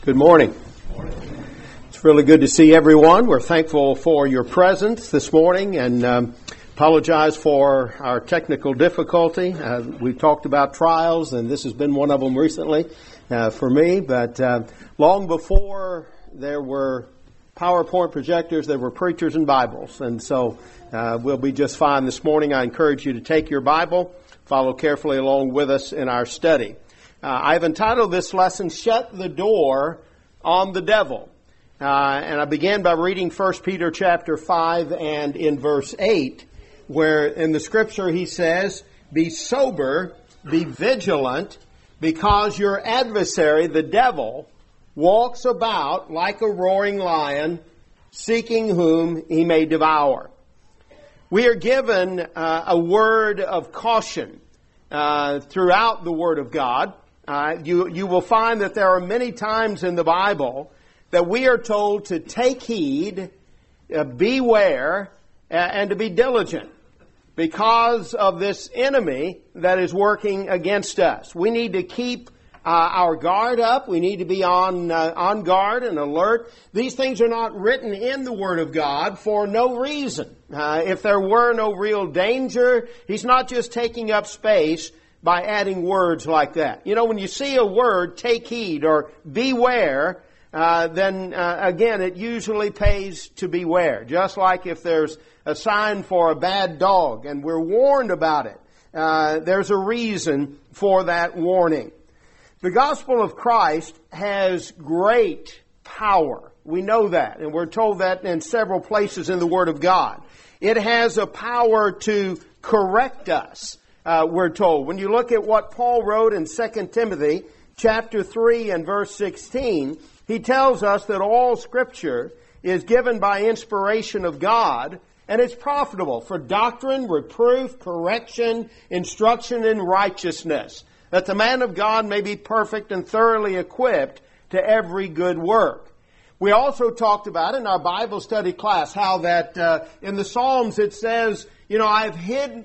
Good morning. It's really good to see everyone. We're thankful for your presence this morning and apologize for our technical difficulty. We talked about trials, and this has been one of them recently for me. But long before there were PowerPoint projectors, there were preachers and Bibles. And so we'll be just fine this morning. I encourage you to take your Bible, follow carefully along with us in our study. I've entitled this lesson, Shut the Door on the Devil. And I began by reading 1 Peter chapter 5 and in verse 8, where in the scripture he says, Be sober, be vigilant, because your adversary, the devil, walks about like a roaring lion, seeking whom he may devour. We are given a word of caution throughout the Word of God. You will find that there are many times in the Bible that we are told to take heed, beware, and to be diligent because of this enemy that is working against us. We need to keep our guard up. We need to be on guard and alert. These things are not written in the Word of God for no reason. If there were no real danger, He's not just taking up space by adding words like that. You know, when you see a word, take heed or beware, then again, it usually pays to beware. Just like if there's a sign for a bad dog and we're warned about it, there's a reason for that warning. The gospel of Christ has great power. We know that, and we're told that in several places in the Word of God. It has a power to correct us. We're told. When you look at what Paul wrote in 2 Timothy chapter 3 and verse 16, he tells us that all Scripture is given by inspiration of God, and it's profitable for doctrine, reproof, correction, instruction in righteousness, that the man of God may be perfect and thoroughly equipped to every good work. We also talked about in our Bible study class how that in the Psalms it says, you know, I've hidden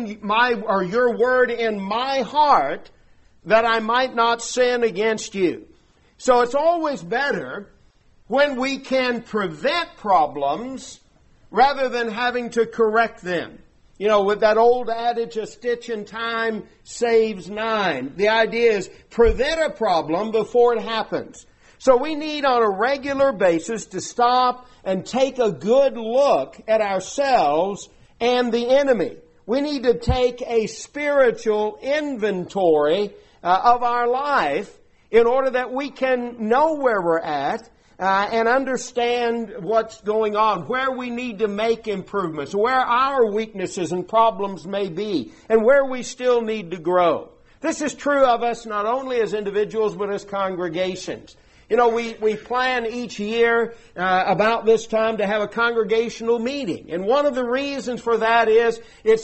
your word in my heart that I might not sin against you. So it's always better when we can prevent problems rather than having to correct them. You know, with that old adage, a stitch in time saves nine. The idea is prevent a problem before it happens. So we need on a regular basis to stop and take a good look at ourselves and the enemy. We need to take a spiritual inventory of our life in order that we can know where we're at and understand what's going on, where we need to make improvements, where our weaknesses and problems may be, and where we still need to grow. This is true of us not only as individuals but as congregations. You know, we plan each year about this time to have a congregational meeting. And one of the reasons for that is,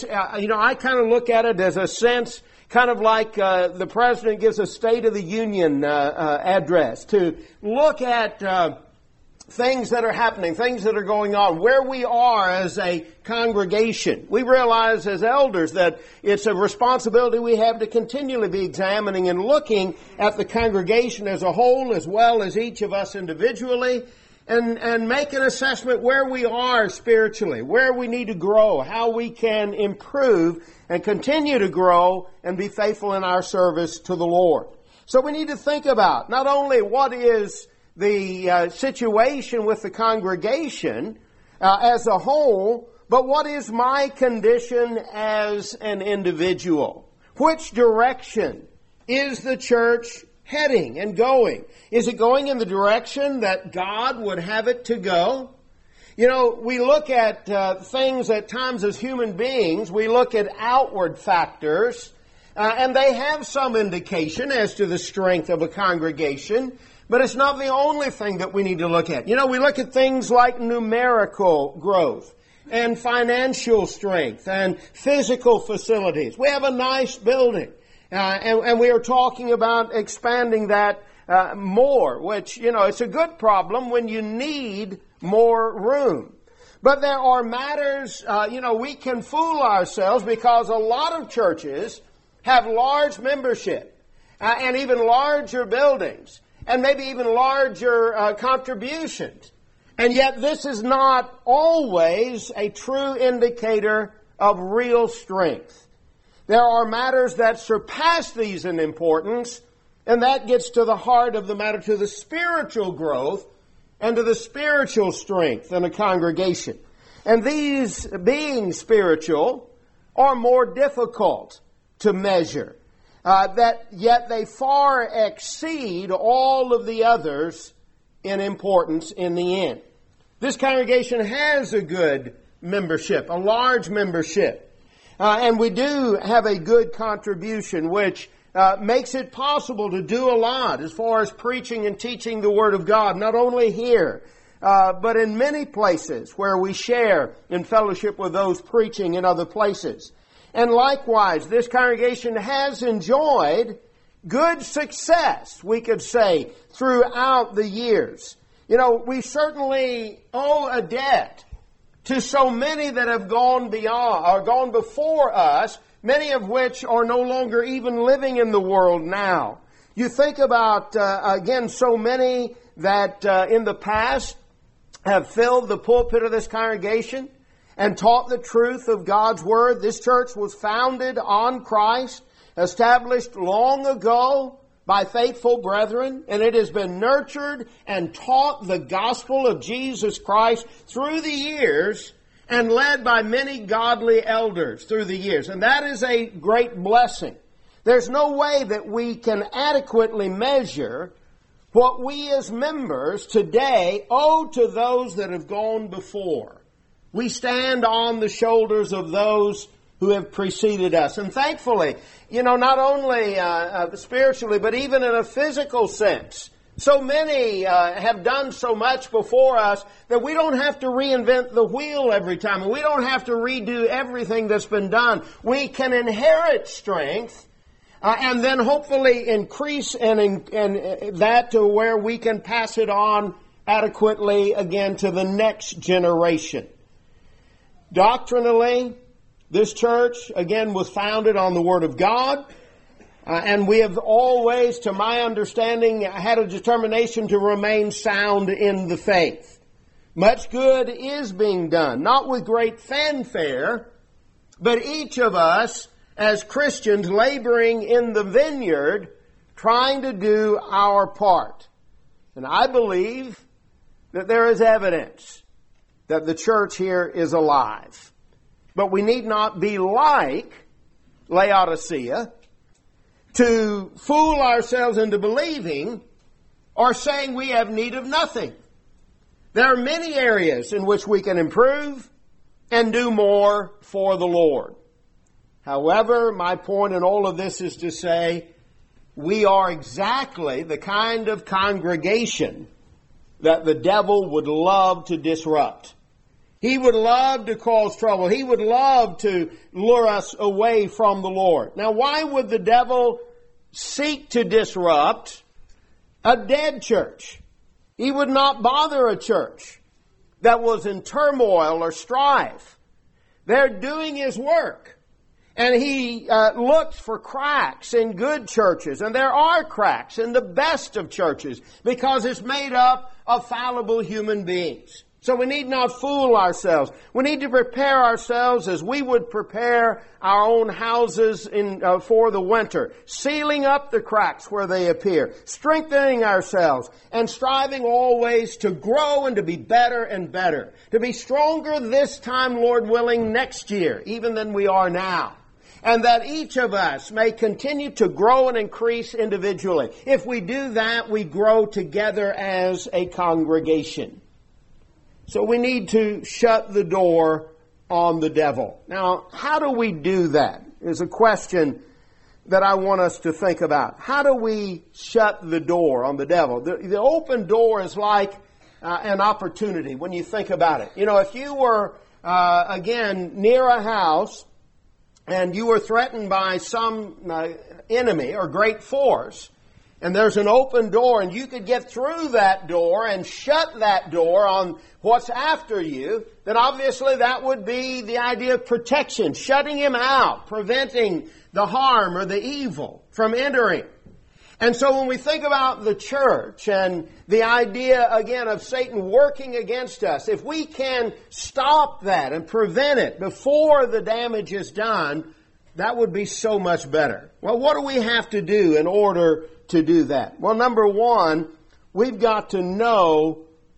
I kind of look at it as a sense, kind of like the President gives a State of the Union address, to look at things that are happening, things that are going on, where we are as a congregation. We realize as elders that it's a responsibility we have to continually be examining and looking at the congregation as a whole as well as each of us individually and make an assessment where we are spiritually, where we need to grow, how we can improve and continue to grow and be faithful in our service to the Lord. So we need to think about not only what is the situation with the congregation as a whole, but what is my condition as an individual? Which direction is the church heading and going? Is it going in the direction that God would have it to go? You know, we look at things at times as human beings. We look at outward factors, and they have some indication as to the strength of a congregation. But it's not the only thing that we need to look at. You know, we look at things like numerical growth and financial strength and physical facilities. We have a nice building, and we are talking about expanding that more, which, you know, it's a good problem when you need more room. But there are matters, we can fool ourselves because a lot of churches have large membership and even larger buildings. and maybe even larger contributions. And yet this is not always a true indicator of real strength. There are matters that surpass these in importance, and that gets to the heart of the matter, to the spiritual growth and to the spiritual strength in a congregation. And these, being spiritual, are more difficult to measure. That yet they far exceed all of the others in importance in the end. This congregation has a good membership, a large membership. And we do have a good contribution, which makes it possible to do a lot as far as preaching and teaching the Word of God, not only here, but in many places where we share in fellowship with those preaching in other places. And likewise, this congregation has enjoyed good success, we could say, throughout the years. You know, we certainly owe a debt to so many that have gone beyond, or gone before us, many of which are no longer even living in the world now. You think about, again, so many that in the past have filled the pulpit of this congregation and taught the truth of God's Word. This church was founded on Christ, established long ago by faithful brethren, and it has been nurtured and taught the gospel of Jesus Christ through the years and led by many godly elders through the years. And that is a great blessing. There's no way that we can adequately measure what we as members today owe to those that have gone before. We stand on the shoulders of those who have preceded us. And thankfully, you know, not only spiritually, but even in a physical sense, so many have done so much before us that we don't have to reinvent the wheel every time. And we don't have to redo everything that's been done. We can inherit strength and then hopefully increase and that to where we can pass it on adequately again to the next generation. Doctrinally, this church, again, was founded on the Word of God. And we have always, to my understanding, had a determination to remain sound in the faith. Much good is being done, not with great fanfare, but each of us as Christians laboring in the vineyard, trying to do our part. And I believe that there is evidence that the church here is alive. But we need not be like Laodicea to fool ourselves into believing or saying we have need of nothing. There are many areas in which we can improve and do more for the Lord. However, my point in all of this is to say we are exactly the kind of congregation that the devil would love to disrupt. He would love to cause trouble. He would love to lure us away from the Lord. Now, why would the devil seek to disrupt a dead church? He would not bother a church that was in turmoil or strife. They're doing his work. And he looks for cracks in good churches. And there are cracks in the best of churches because it's made up of fallible human beings. So we need not fool ourselves. We need to prepare ourselves as we would prepare our own houses for the winter, sealing up the cracks where they appear, strengthening ourselves, and striving always to grow and to be better and better, to be stronger this time, Lord willing, next year, even than we are now. And that each of us may continue to grow and increase individually. If we do that, we grow together as a congregation. So we need to shut the door on the devil. Now, how do we do that? Is a question that I want us to think about. How do we shut the door on the devil? The open door is like an opportunity when you think about it. You know, if you were, again, near a house and you were threatened by some enemy or great force, and there's an open door, and you could get through that door and shut that door on what's after you, then obviously that would be the idea of protection, shutting him out, preventing the harm or the evil from entering. And so when we think about the church and the idea, again, of Satan working against us, if we can stop that and prevent it before the damage is done, that would be so much better. Well, what do we have to do in order to do that? Well, number one, we've got to know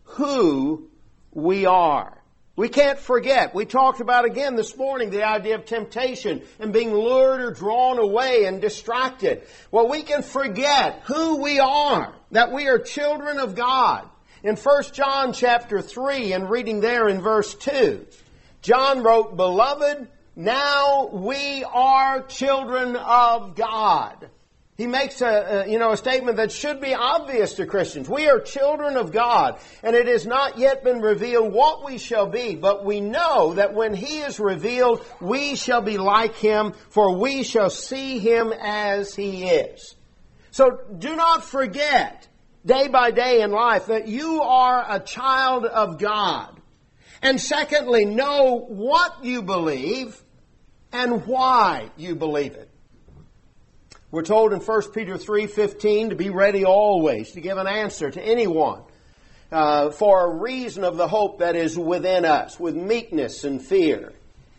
who we are. We can't forget. We talked about again this morning the idea of temptation and being lured or drawn away and distracted. Well, we can forget who we are, that we are children of God. In 1 John chapter 3 and reading there in verse 2, John wrote, "Beloved, now we are children of God." He makes a statement that should be obvious to Christians. We are children of God, and it has not yet been revealed what we shall be, but we know that when He is revealed, we shall be like Him, for we shall see Him as He is. So do not forget, day by day in life, that you are a child of God. And secondly, know what you believe and why you believe it. We're told in 1 Peter 3:15 to be ready always to give an answer to anyone for a reason of the hope that is within us, with meekness and fear.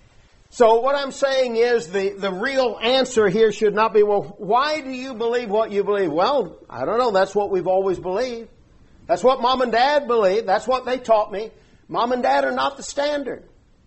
So what I'm saying is the real answer here should not be, well, why do you believe what you believe? Well, I don't know. That's what we've always believed. That's what Mom and Dad believe. That's what they taught me. Mom and Dad are not the standard.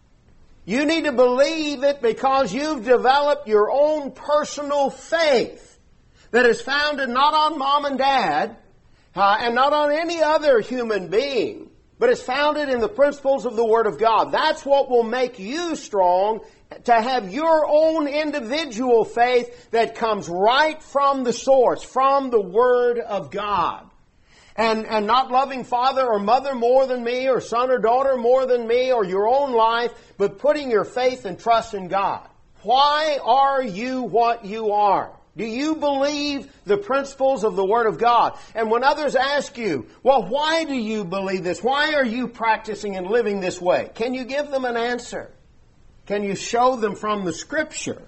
You need to believe it because you've developed your own personal faith that is founded not on Mom and Dad and not on any other human being, but is founded in the principles of the Word of God. That's what will make you strong, to have your own individual faith that comes right from the source, from the Word of God. And not loving father or mother more than me, or son or daughter more than me, or your own life, but putting your faith and trust in God. Why are you what you are? Do you believe the principles of the Word of God? And when others ask you, well, why do you believe this? Why are you practicing and living this way? Can you give them an answer? Can you show them from the Scripture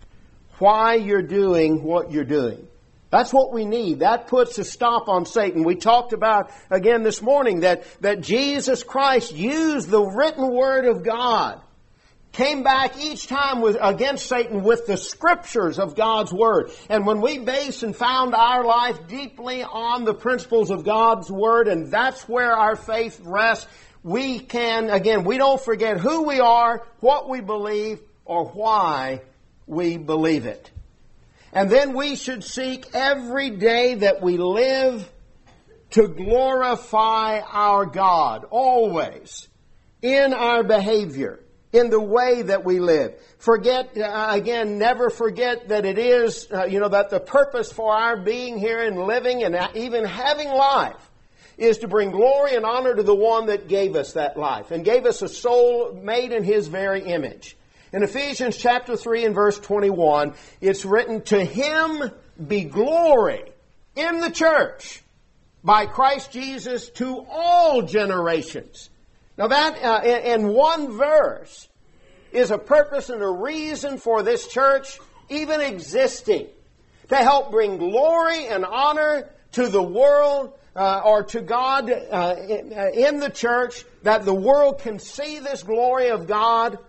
why you're doing what you're doing? That's what we need. That puts a stop on Satan. We talked about, again this morning, that Jesus Christ used the written Word of God, came back each time against Satan with the Scriptures of God's Word. And when we base and found our life deeply on the principles of God's Word, and that's where our faith rests, we can, again, we don't forget who we are, what we believe, or why we believe it. And then we should seek every day that we live to glorify our God, always, in our behavior, in the way that we live. Never forget that it is, that the purpose for our being here and living and even having life is to bring glory and honor to the one that gave us that life and gave us a soul made in His very image. In Ephesians chapter 3 and verse 21, it's written, "To Him be glory in the church by Christ Jesus to all generations." Now that, in one verse, is a purpose and a reason for this church even existing. To help bring glory and honor to the world, or to God in the church, that the world can see this glory of God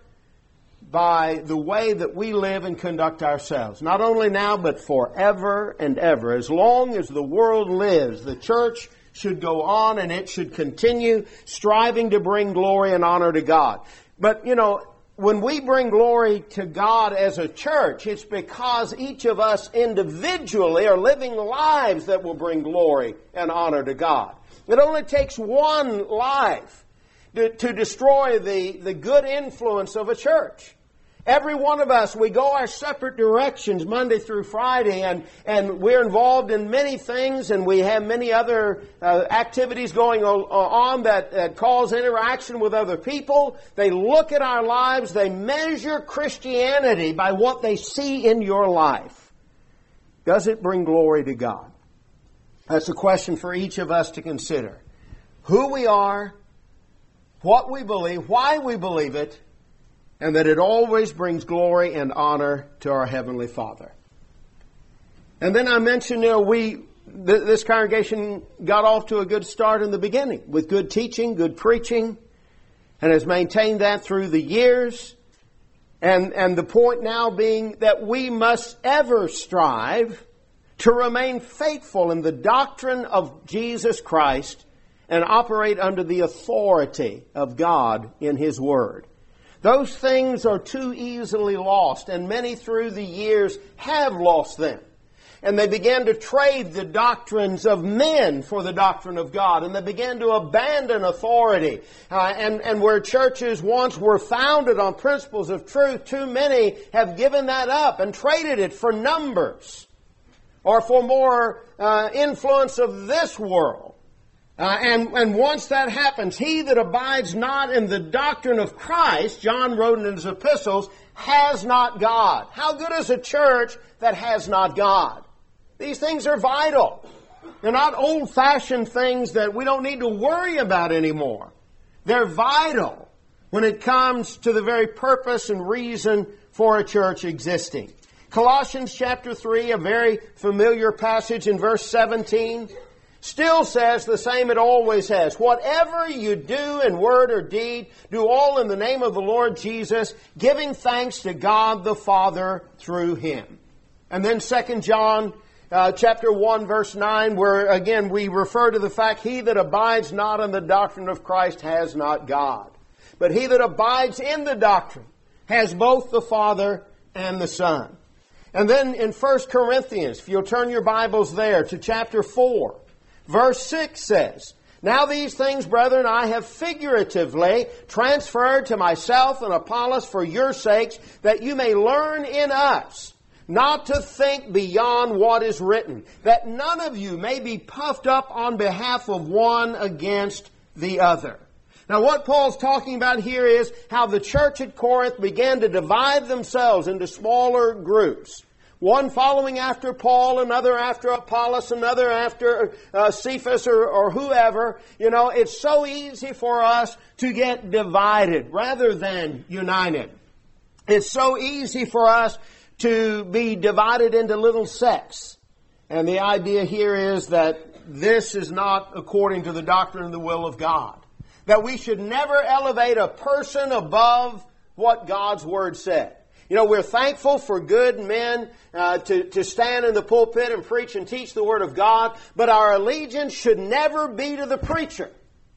by the way that we live and conduct ourselves. Not only now, but forever and ever. As long as the world lives, the church should go on and it should continue striving to bring glory and honor to God. But, when we bring glory to God as a church, it's because each of us individually are living lives that will bring glory and honor to God. It only takes one life to destroy the good influence of a church. Every one of us, we go our separate directions Monday through Friday, and we're involved in many things, and we have many other activities going on that cause interaction with other people. They look at our lives, they measure Christianity by what they see in your life. Does it bring glory to God? That's a question for each of us to consider. Who we are, what we believe, why we believe it, and that it always brings glory and honor to our Heavenly Father. And then I mentioned, this congregation got off to a good start in the beginning with good teaching, good preaching, and has maintained that through the years. And the point now being that we must ever strive to remain faithful in the doctrine of Jesus Christ and operate under the authority of God in His Word. Those things are too easily lost, and many through the years have lost them. And they began to trade the doctrines of men for the doctrine of God. And they began to abandon authority. And where churches once were founded on principles of truth, too many have given that up and traded it for numbers or for more influence of this world. And once that happens, he that abides not in the doctrine of Christ, John wrote in his epistles, has not God. How good is a church that has not God? These things are vital. They're not old-fashioned things that we don't need to worry about anymore. They're vital when it comes to the very purpose and reason for a church existing. Colossians chapter 3, a very familiar passage in verse 17, still says the same it always has. Whatever you do in word or deed, do all in the name of the Lord Jesus, giving thanks to God the Father through Him. And then 2 John chapter 1 verse 9, where again we refer to the fact, he that abides not in the doctrine of Christ has not God. But he that abides in the doctrine has both the Father and the Son. And then in 1 Corinthians, if you'll turn your Bibles there to chapter 4, verse 6 says, now these things, brethren, I have figuratively transferred to myself and Apollos for your sakes, that you may learn in us not to think beyond what is written, that none of you may be puffed up on behalf of one against the other. Now what Paul's talking about here is how the church at Corinth began to divide themselves into smaller groups. One following after Paul, another after Apollos, another after Cephas or whoever. You know, it's so easy for us to get divided rather than united. It's so easy for us to be divided into little sects. And the idea here is that this is not according to the doctrine and the will of God. That we should never elevate a person above what God's Word said. You know, we're thankful for good men to stand in the pulpit and preach and teach the Word of God, but our allegiance should never be to the preacher.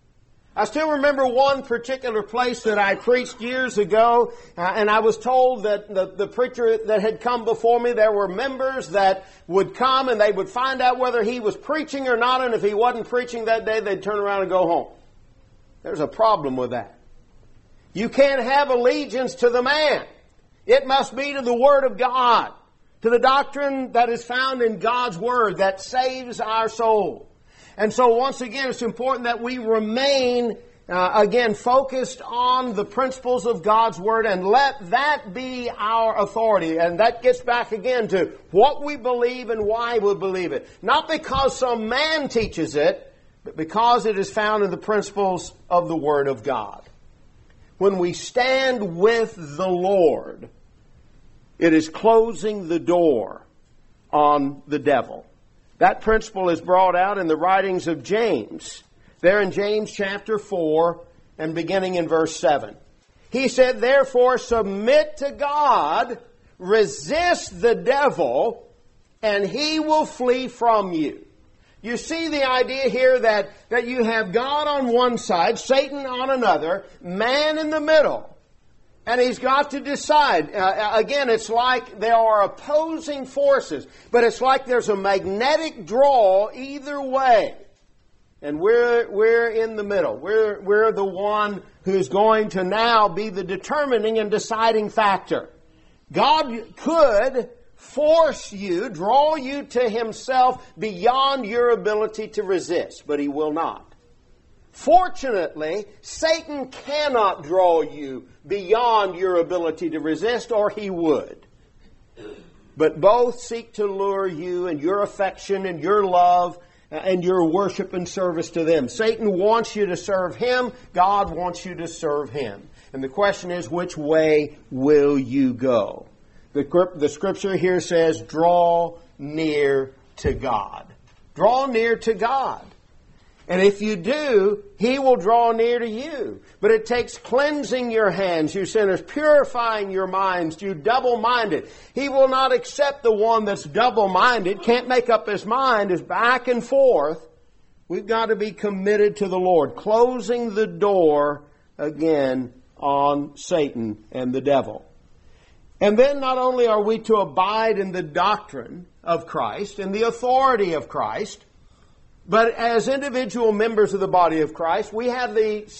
I still remember one particular place that I preached years ago, and I was told that the preacher that had come before me, there were members that would come and they would find out whether he was preaching or not, and if he wasn't preaching that day, they'd turn around and go home. There's a problem with that. You can't have allegiance to the man. It must be to the Word of God, to the doctrine that is found in God's Word that saves our soul. And so once again, it's important that we remain, focused on the principles of God's Word and let that be our authority. And that gets back again to what we believe and why we believe it. Not because some man teaches it, but because it is found in the principles of the Word of God. When we stand with the Lord, it is closing the door on the devil. That principle is brought out in the writings of James. There in James chapter 4 and beginning in verse 7. He said, therefore submit to God, resist the devil, and he will flee from you. You see the idea here that you have God on one side, Satan on another, man in the middle. And he's got to decide. Again, it's like there are opposing forces, but it's like there's a magnetic draw either way. And we're in the middle. We're the one who's going to now be the determining and deciding factor. God could force you, draw you to Himself beyond your ability to resist, but He will not. Fortunately, Satan cannot draw you beyond your ability to resist, or he would. But both seek to lure you and your affection and your love and your worship and service to them. Satan wants you to serve him. God wants you to serve him. And the question is, which way will you go? The Scripture here says, draw near to God. Draw near to God. And if you do, He will draw near to you. But it takes cleansing your hands, you sinners, purifying your minds, you double-minded. He will not accept the one that's double-minded, can't make up his mind, is back and forth. We've got to be committed to the Lord, closing the door again on Satan and the devil. And then not only are we to abide in the doctrine of Christ and the authority of Christ, but as individual members of the body of Christ, we have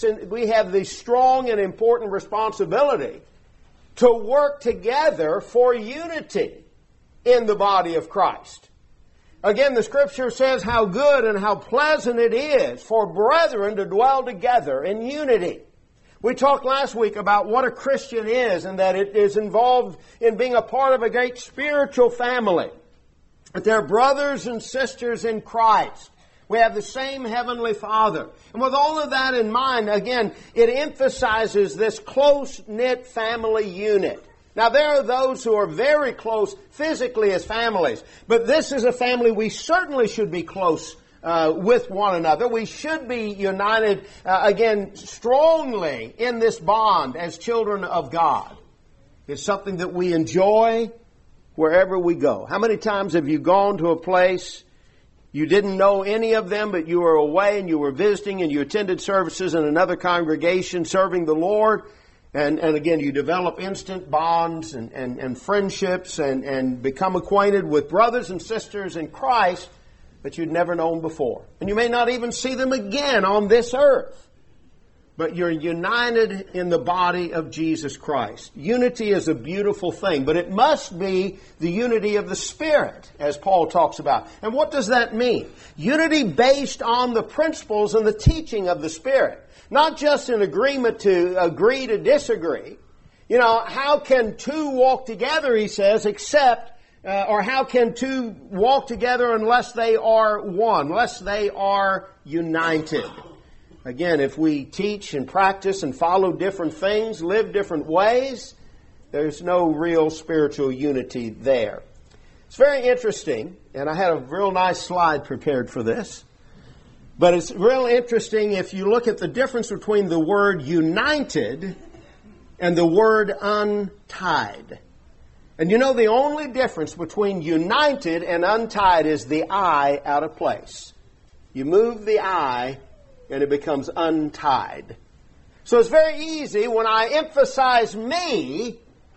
the strong and important responsibility to work together for unity in the body of Christ. Again, the Scripture says how good and how pleasant it is for brethren to dwell together in unity. We talked last week about what a Christian is and that it is involved in being a part of a great spiritual family. That they're brothers and sisters in Christ. We have the same Heavenly Father. And with all of that in mind, again, it emphasizes this close-knit family unit. Now, there are those who are very close physically as families, but this is a family we certainly should be close with one another. We should be united, again, strongly in this bond as children of God. It's something that we enjoy wherever we go. How many times have you gone to a place, you didn't know any of them, but you were away and you were visiting and you attended services in another congregation serving the Lord? And again, you develop instant bonds and friendships and become acquainted with brothers and sisters in Christ that you'd never known before. And you may not even see them again on this earth. But you're united in the body of Jesus Christ. Unity is a beautiful thing, but it must be the unity of the Spirit, as Paul talks about. And what does that mean? Unity based on the principles and the teaching of the Spirit. Not just an agreement to agree to disagree. You know, how can two walk together, he says, or how can two walk together unless they are one, unless they are united? Again, if we teach and practice and follow different things, live different ways, there's no real spiritual unity there. It's very interesting, and I had a real nice slide prepared for this. But it's real interesting if you look at the difference between the word united and the word untied. And you know the only difference between united and untied is the I out of place. You move the I and it becomes untied. So it's very easy when I emphasize me,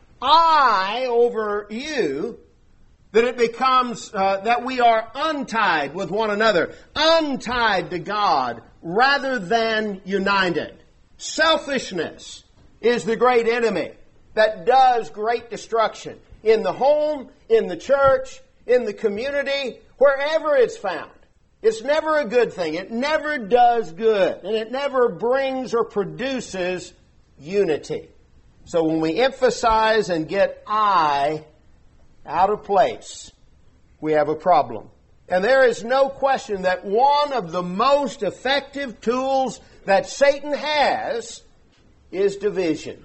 I over you, that it becomes that we are untied with one another, untied to God rather than united. Selfishness is the great enemy that does great destruction in the home, in the church, in the community, wherever it's found. It's never a good thing. It never does good. And it never brings or produces unity. So when we emphasize and get I out of place, we have a problem. And there is no question that one of the most effective tools that Satan has is division.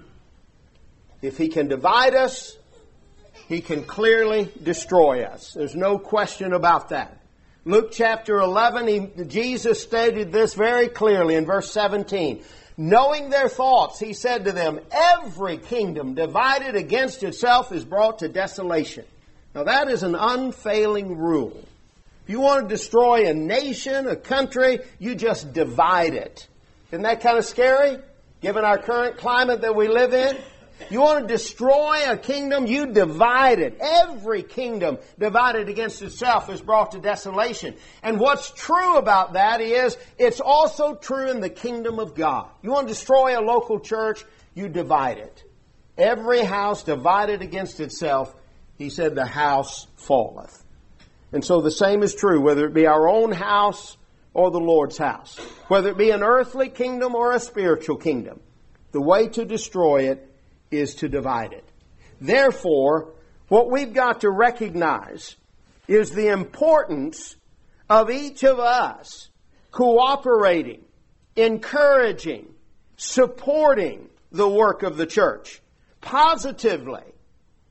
If he can divide us, he can clearly destroy us. There's no question about that. Luke chapter 11, Jesus stated this very clearly in verse 17. Knowing their thoughts, he said to them, every kingdom divided against itself is brought to desolation. Now that is an unfailing rule. If you want to destroy a nation, a country, you just divide it. Isn't that kind of scary, given our current climate that we live in? You want to destroy a kingdom, you divide it. Every kingdom divided against itself is brought to desolation. And what's true about that is it's also true in the kingdom of God. You want to destroy a local church, you divide it. Every house divided against itself, he said, the house falleth. And so the same is true, whether it be our own house or the Lord's house. Whether it be an earthly kingdom or a spiritual kingdom. The way to destroy it is to divide it. Therefore, what we've got to recognize is the importance of each of us cooperating, encouraging, supporting the work of the church positively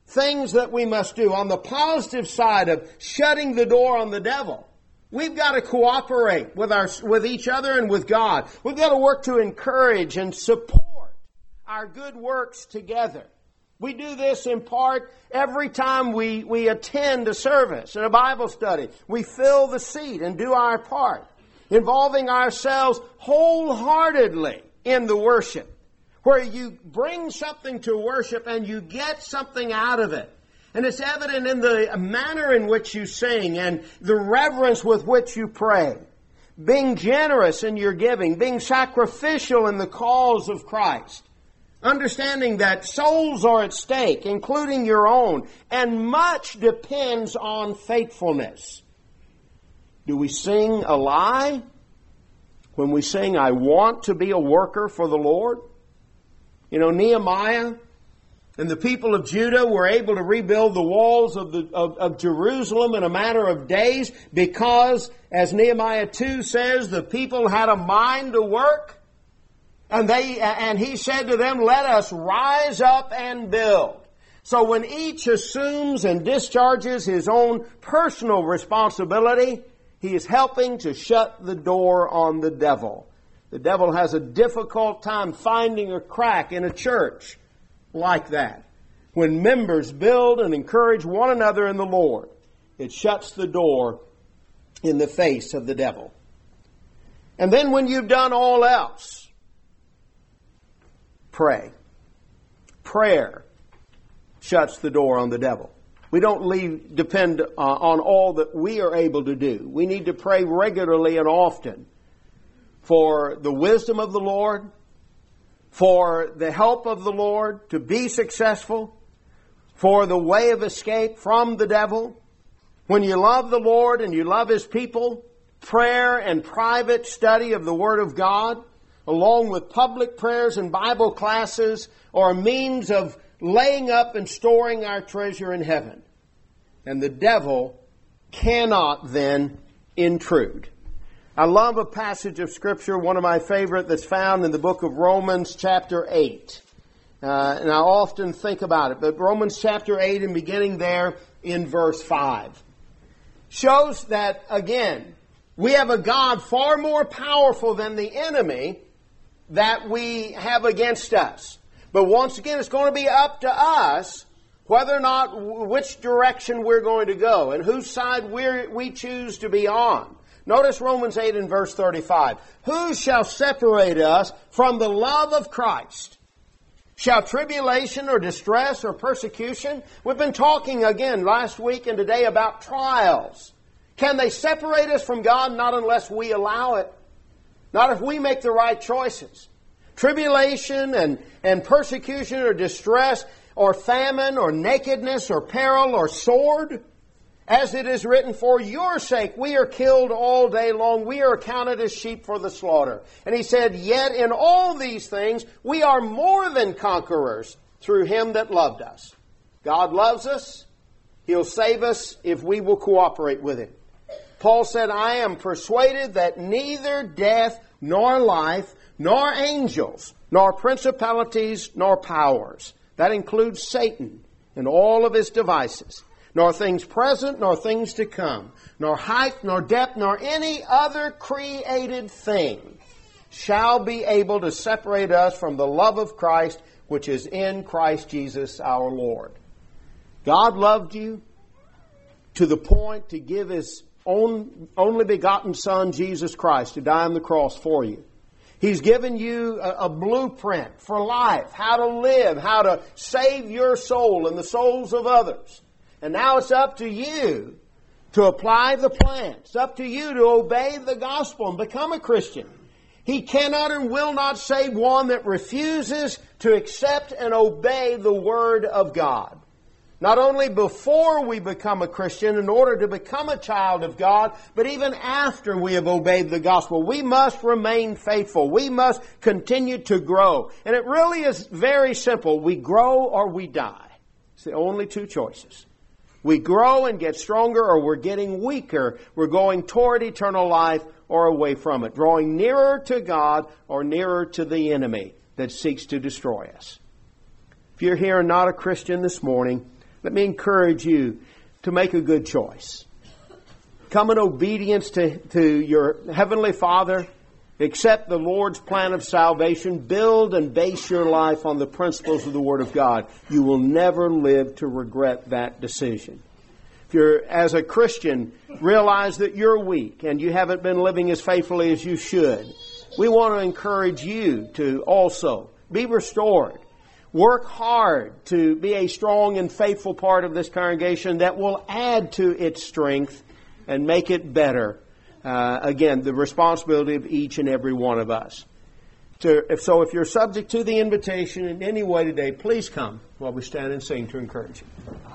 things that we must do. On the positive side of shutting the door on the devil, we've got to cooperate with each other and with God. We've got to work to encourage and support our good works together. We do this in part every time we attend a service and a Bible study. We fill the seat and do our part, involving ourselves wholeheartedly in the worship, where you bring something to worship and you get something out of it. And it's evident in the manner in which you sing and the reverence with which you pray. Being generous in your giving, being sacrificial in the cause of Christ. Understanding that souls are at stake, including your own, and much depends on faithfulness. Do we sing a lie when we sing, I want to be a worker for the Lord? You know, Nehemiah and the people of Judah were able to rebuild the walls of Jerusalem in a matter of days because, as Nehemiah 2 says, the people had a mind to work. And he said to them, let us rise up and build. So when each assumes and discharges his own personal responsibility, he is helping to shut the door on the devil. The devil has a difficult time finding a crack in a church like that. When members build and encourage one another in the Lord, it shuts the door in the face of the devil. And then when you've done all else, pray. Prayer shuts the door on the devil. We don't depend on all that we are able to do. We need to pray regularly and often for the wisdom of the Lord, for the help of the Lord to be successful, for the way of escape from the devil. When you love the Lord and you love His people, prayer and private study of the Word of God, along with public prayers and Bible classes, are a means of laying up and storing our treasure in heaven. And the devil cannot then intrude. I love a passage of Scripture, one of my favorite, that's found in the book of Romans chapter 8. And I often think about it, but Romans chapter 8 and beginning there in verse 5 shows that, again, we have a God far more powerful than the enemy that we have against us. But once again, it's going to be up to us whether or not, which direction we're going to go and whose side we choose to be on. Notice Romans 8 and verse 35. Who shall separate us from the love of Christ? Shall tribulation or distress or persecution? We've been talking again last week and today about trials. Can they separate us from God? Not unless we allow it. Not if we make the right choices. Tribulation and persecution or distress or famine or nakedness or peril or sword. As it is written, for your sake we are killed all day long. We are accounted as sheep for the slaughter. And he said, yet in all these things we are more than conquerors through Him that loved us. God loves us. He'll save us if we will cooperate with Him. Paul said, I am persuaded that neither death nor life, nor angels, nor principalities, nor powers. That includes Satan and all of his devices. Nor things present, nor things to come, nor height, nor depth, nor any other created thing shall be able to separate us from the love of Christ, which is in Christ Jesus our Lord. God loved you to the point to give His only begotten Son, Jesus Christ, to die on the cross for you. He's given you a blueprint for life, how to live, how to save your soul and the souls of others. And now it's up to you to apply the plan. It's up to you to obey the gospel and become a Christian. He cannot and will not save one that refuses to accept and obey the Word of God. Not only before we become a Christian in order to become a child of God, but even after we have obeyed the gospel. We must remain faithful. We must continue to grow. And it really is very simple. We grow or we die. It's the only two choices. We grow and get stronger, or we're getting weaker. We're going toward eternal life or away from it, drawing nearer to God or nearer to the enemy that seeks to destroy us. If you're here and not a Christian this morning, let me encourage you to make a good choice. Come in obedience to your Heavenly Father. Accept the Lord's plan of salvation. Build and base your life on the principles of the Word of God. You will never live to regret that decision. If you're, as a Christian, realize that you're weak and you haven't been living as faithfully as you should, we want to encourage you to also be restored. Work hard to be a strong and faithful part of this congregation that will add to its strength and make it better. Again, the responsibility of each and every one of us. So if you're subject to the invitation in any way today, please come while we stand and sing to encourage you.